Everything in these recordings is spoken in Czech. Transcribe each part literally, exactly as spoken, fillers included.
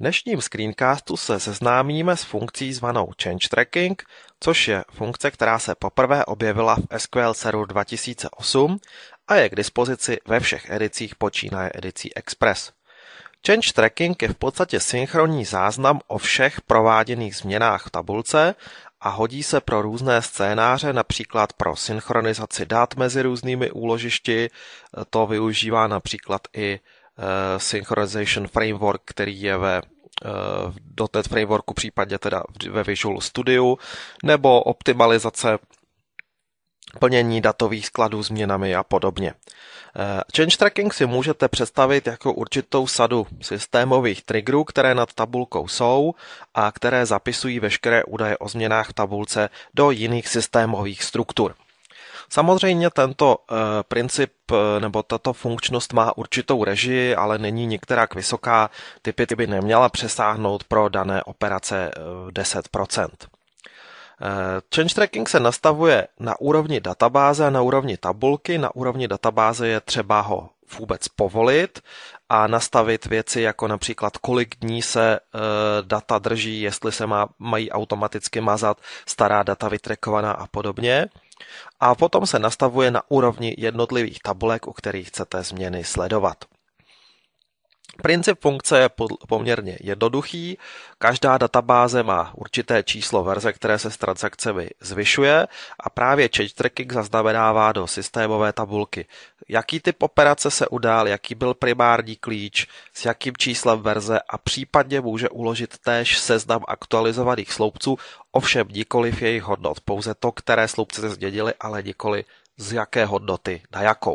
dnešním screencastu se seznámíme s funkcí zvanou Change Tracking, což je funkce, která se poprvé objevila v S Q L Server dva tisíce osm a je k dispozici ve všech edicích počínaje edicí Express. Change Tracking je v podstatě synchronní záznam o všech prováděných změnách v tabulce a hodí se pro různé scénáře, například pro synchronizaci dat mezi různými úložišti. To využívá například i uh, Synchronization Framework, který je ve uh, .NET Frameworku, případně teda ve Visual Studio, nebo optimalizace plnění datových skladů změnami a podobně. Change Tracking si můžete představit jako určitou sadu systémových triggerů, které nad tabulkou jsou a které zapisují veškeré údaje o změnách v tabulce do jiných systémových struktur. Samozřejmě tento uh, princip nebo tato funkčnost má určitou režii, ale není některak vysoká, typy by neměla přesáhnout pro dané operace uh, deset procent. Change Tracking se nastavuje na úrovni databáze a na úrovni tabulky. Na úrovni databáze je třeba ho vůbec povolit a nastavit věci jako například kolik dní se e, data drží, jestli se má, mají automaticky mazat stará data vytrekovaná a podobně. A potom se nastavuje na úrovni jednotlivých tabulek, u kterých chcete změny sledovat. Princip funkce je poměrně jednoduchý. Každá databáze má určité číslo verze, které se s transakcemi zvyšuje a právě Change Tracking zaznamenává do systémové tabulky, jaký typ operace se udál, jaký byl primární klíč, s jakým číslem verze a případně může uložit též seznam aktualizovaných sloupců, ovšem nikoliv jejich hodnot, pouze to, které sloupce se změnily, ale nikoli z jaké hodnoty na jakou.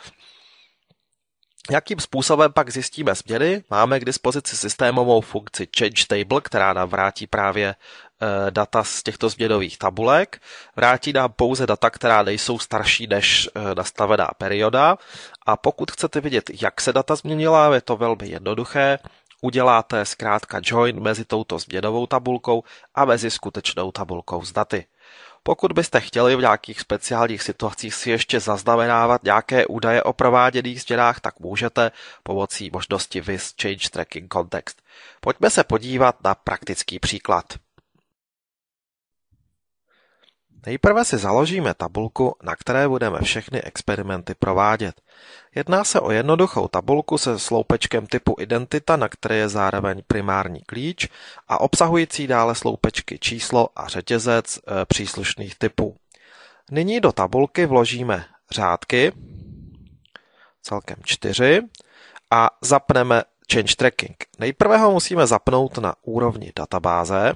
Jakým způsobem pak zjistíme změny? Máme k dispozici systémovou funkci Change Table, která nám vrátí právě e, data z těchto změnových tabulek. Vrátí nám pouze data, která nejsou starší než e, nastavená perioda. A pokud chcete vidět, jak se data změnila, je to velmi jednoduché. Uděláte zkrátka join mezi touto změnovou tabulkou a mezi skutečnou tabulkou s daty. Pokud byste chtěli v nějakých speciálních situacích si ještě zaznamenávat nějaké údaje o prováděných změnách, tak můžete pomocí možnosti With Change Tracking Context. Pojďme se podívat na praktický příklad. Nejprve si založíme tabulku, na které budeme všechny experimenty provádět. Jedná se o jednoduchou tabulku se sloupečkem typu identita, na které je zároveň primární klíč a obsahující dále sloupečky číslo a řetězec e, příslušných typů. Nyní do tabulky vložíme řádky, celkem čtyři, a zapneme Change Tracking. Nejprve ho musíme zapnout na úrovni databáze.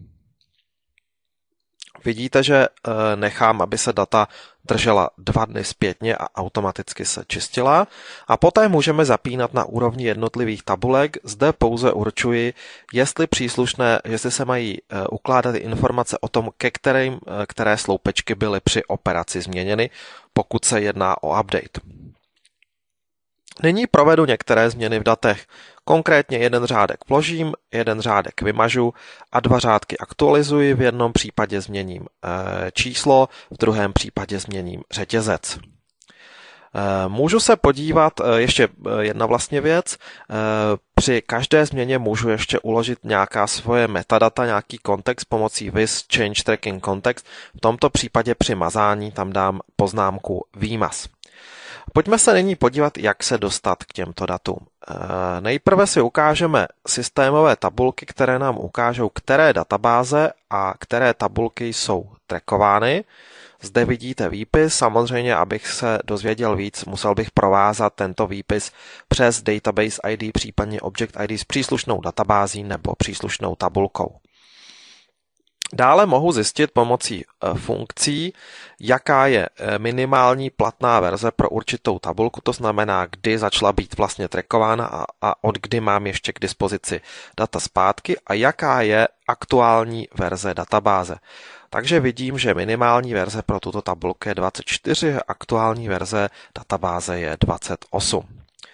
Vidíte, že nechám, aby se data držela dva dny zpětně a automaticky se čistila. A poté můžeme zapínat na úrovni jednotlivých tabulek. Zde pouze určuji, jestli příslušné, jestli se mají ukládat informace o tom, ke kterým, které sloupečky byly při operaci změněny, pokud se jedná o update. Nyní provedu některé změny v datech. Konkrétně jeden řádek vložím, jeden řádek vymažu a dva řádky aktualizuji. V jednom případě změním e, číslo, v druhém případě změním řetězec. E, můžu se podívat, e, ještě jedna vlastně věc, e, při každé změně můžu ještě uložit nějaká svoje metadata, nějaký kontext pomocí With Change Tracking Context. V tomto případě při mazání tam dám poznámku výmaz. Pojďme se nyní podívat, jak se dostat k těmto datům. Nejprve si ukážeme systémové tabulky, které nám ukážou, které databáze a které tabulky jsou trackovány. Zde vidíte výpis. Samozřejmě, abych se dozvěděl víc, musel bych provázat tento výpis přes Database I D, případně Object I D s příslušnou databází nebo příslušnou tabulkou. Dále mohu zjistit pomocí funkcí, jaká je minimální platná verze pro určitou tabulku, to znamená, kdy začala být vlastně trackována a, a od kdy mám ještě k dispozici data zpátky a jaká je aktuální verze databáze. Takže vidím, že minimální verze pro tuto tabulku je dvacet čtyři, aktuální verze databáze je dvacet osm.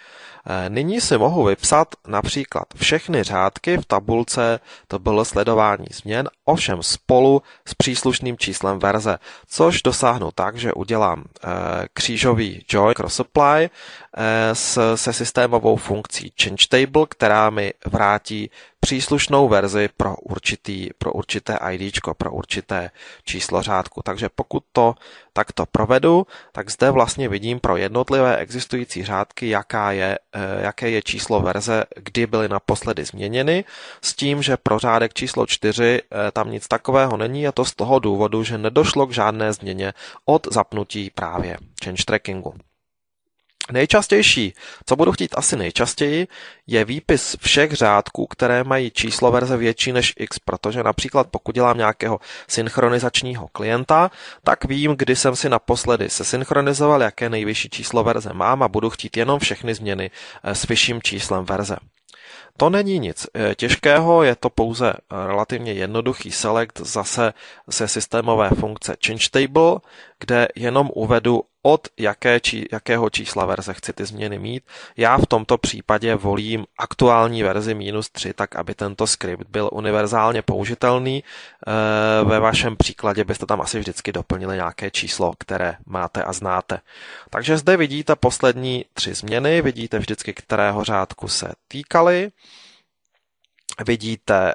Nyní si mohu vypsat například všechny řádky v tabulce to bylo sledování změn, ovšem spolu s příslušným číslem verze, což dosáhnu tak, že udělám křížový join cross apply se systémovou funkcí change table, která mi vrátí příslušnou verzi pro, určitý, pro určité IDčko, pro určité číslo řádku. Takže pokud to takto provedu, tak zde vlastně vidím pro jednotlivé existující řádky, jaká je, jaké je číslo verze, kdy byly naposledy změněny, s tím, že pro řádek číslo čtyři tam nic takového není, a to z toho důvodu, že nedošlo k žádné změně od zapnutí právě change trackingu. Nejčastější, co budu chtít asi nejčastěji, je výpis všech řádků, které mají číslo verze větší než x, protože například pokud dělám nějakého synchronizačního klienta, tak vím, kdy jsem si naposledy se synchronizoval, jaké nejvyšší číslo verze mám a budu chtít jenom všechny změny s vyšším číslem verze. To není nic těžkého, je to pouze relativně jednoduchý select zase se systémové funkce change table, kde jenom uvedu, od jaké či, jakého čísla verze chci ty změny mít. Já v tomto případě volím aktuální verzi minus tři, tak aby tento skript byl univerzálně použitelný. Ve vašem příkladě byste tam asi vždycky doplnili nějaké číslo, které máte a znáte. Takže zde vidíte poslední tři změny, vidíte vždycky, kterého řádku se týkaly. Vidíte,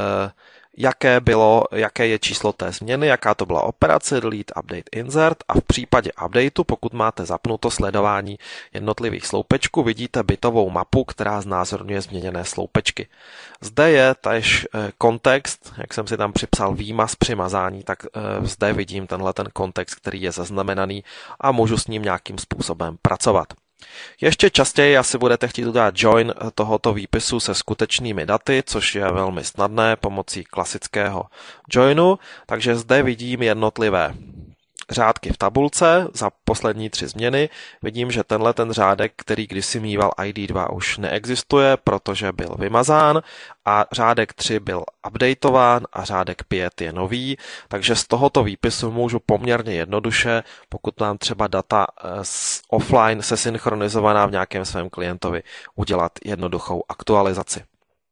jaké bylo, jaké je číslo té změny, jaká to byla operace, delete, update, insert, a v případě updateu, pokud máte zapnuto sledování jednotlivých sloupečků, vidíte bitovou mapu, která znázorňuje změněné sloupečky. Zde je též kontext, jak jsem si tam připsal výmaz při mazání, tak zde vidím tenhle ten kontext, který je zaznamenaný a můžu s ním nějakým způsobem pracovat. Ještě častěji asi budete chtít udělat join tohoto výpisu se skutečnými daty, což je velmi snadné pomocí klasického joinu, takže zde vidím jednotlivé řádky v tabulce za poslední tři změny. Vidím, že tenhle ten řádek, který kdysi mýval I D dva, už neexistuje, protože byl vymazán, a řádek tři byl updateován a řádek pět je nový, takže z tohoto výpisu můžu poměrně jednoduše, pokud mám třeba data offline se synchronizovaná v nějakém svém klientovi, udělat jednoduchou aktualizaci.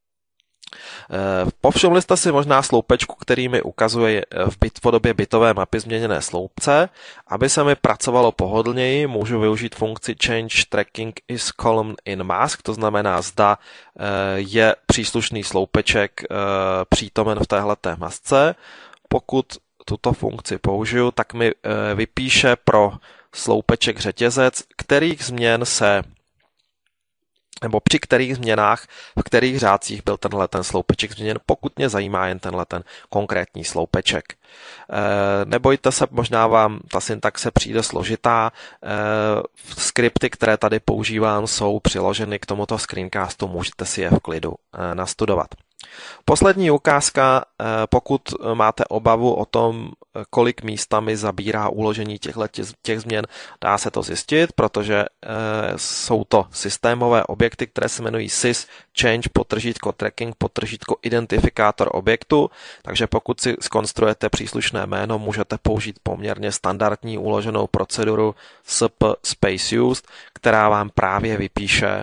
Povšimli jste si možná sloupečku, který mi ukazuje v bit, podobě bitové mapy změněné sloupce. Aby se mi pracovalo pohodlněji, můžu využít funkci change tracking is column in mask, to znamená, zda je příslušný sloupeček přítomen v téhleté masce. Pokud tuto funkci použiju, tak mi vypíše pro sloupeček řetězec, kterých změn se nebo při kterých změnách, v kterých řádcích byl tenhle ten sloupeček změněn, pokud mě zajímá jen tenhle ten konkrétní sloupeček. E, nebojte se, možná vám ta syntaxe přijde složitá. E, skripty, které tady používám, jsou přiloženy k tomuto screencastu, můžete si je v klidu e, nastudovat. Poslední ukázka, pokud máte obavu o tom, kolik místa mi zabírá uložení těchto těch změn, dá se to zjistit, protože jsou to systémové objekty, které se jmenují sys change podtržítko tracking podtržítko identifikátor objektu, takže pokud si zkonstruujete příslušné jméno, můžete použít poměrně standardní uloženou proceduru sp space used, která vám právě vypíše,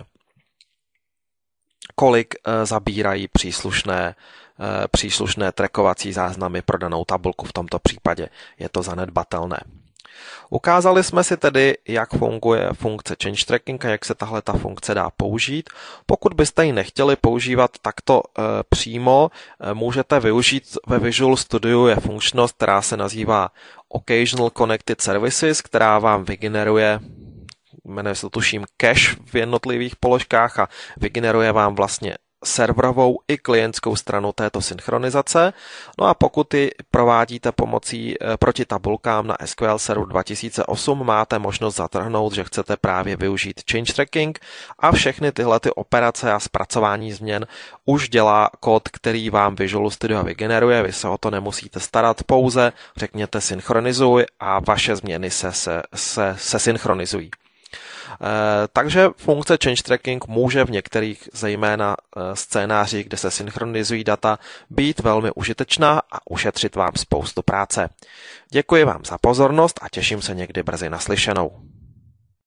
kolik zabírají příslušné, příslušné trackovací záznamy pro danou tabulku. V tomto případě je to zanedbatelné. Ukázali jsme si tedy, jak funguje funkce change tracking a jak se tahle ta funkce dá použít. Pokud byste ji nechtěli používat takto e, přímo, e, můžete využít ve Visual Studio je funkčnost, která se nazývá Occasional Connected Services, která vám vygeneruje, jmenuje se to tuším cache v jednotlivých položkách a vygeneruje vám vlastně serverovou i klientskou stranu této synchronizace. No a pokud ji provádíte pomocí proti tabulkám na S Q L Server dva tisíce osm, máte možnost zatrhnout, že chcete právě využít change tracking, a všechny tyhle ty operace a zpracování změn už dělá kód, který vám Visual Studio vygeneruje. Vy se o to nemusíte starat, pouze řekněte synchronizuj a vaše změny se, se, se, se synchronizují. Takže funkce change tracking může v některých zejména scénářích, kde se synchronizují data, být velmi užitečná a ušetřit vám spoustu práce. Děkuji vám za pozornost a těším se někdy brzy naslyšenou.